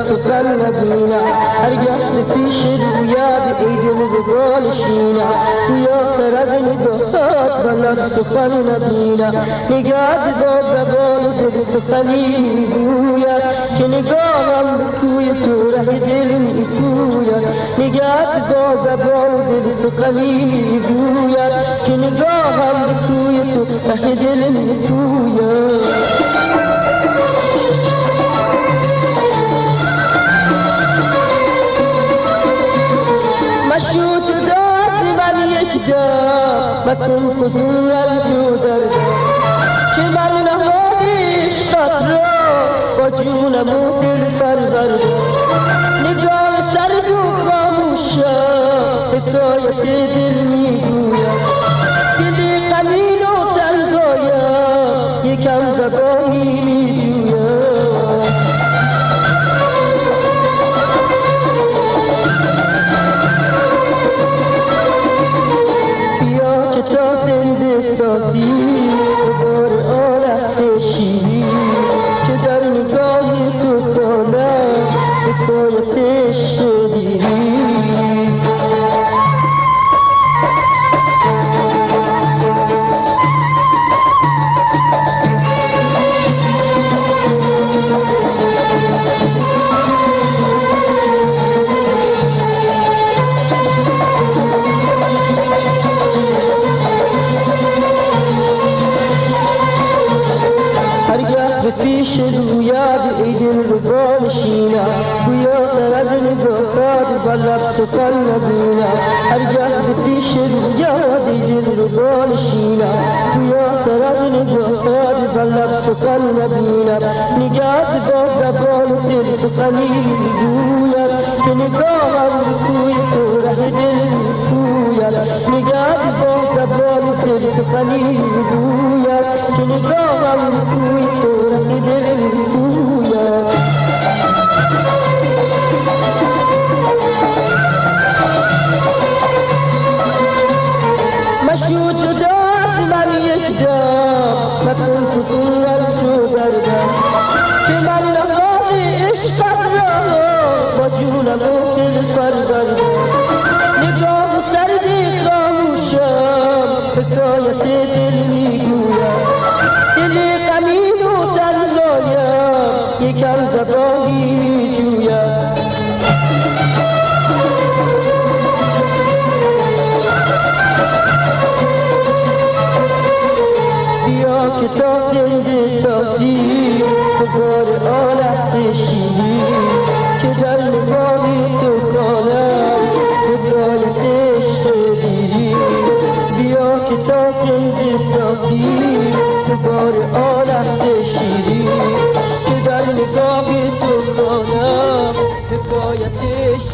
سخن نبینم هرگه به پیش رویت ای دل به بالشینم گویاتر از نگاهات بلد سخن نبینم نگهت با زبان دل سخنی میگوید که نگاهم به کوی تو ره دل میگوید نگهت با زبان دل سخنی میگوید که نگاهم به کوی تو ره دل میگوید مشروط داد من یک جا مکن فضول الجو دردا که من نهاد عشقت را با جونم و دل پروردا نگاه سرد و خاموشم حکایت دل میگویم دل غمین و تنهایم یکم زبانی میجویم سازی بار آلت شیری که در نگاه تو خانم حکایت عشق دیری پیش رویت ای دل رو بانشینم گویاتر از نگاهات بلد سخن نبینم هرگه به پیش رویت ای دل رو بانشینم گویاتر از نگاهات بلد سخن نبینم نگهت با زبان دل سخنی میگوید که نگاهم به کوی تو ره دل میگوید نگهت با زبان دل سخنی میگوید که نگاهم به کوی تو ره دل میگوید مشروط شده از من یک دم مکن فضول الجو دردا که من نهاد عشقت را با جونم و دل پروردا نگاه سرد خاموشم حکایت دل میگویم دل غمین و تنهایم یکم زبانی میجویم بیا که تا زنده سازی بار آلت شیری که در نگاه تو خانم حکایت عشق دیری بیا که تا زنده سازی بار آلت شیری که در نگاه تو خانم حکایت عشق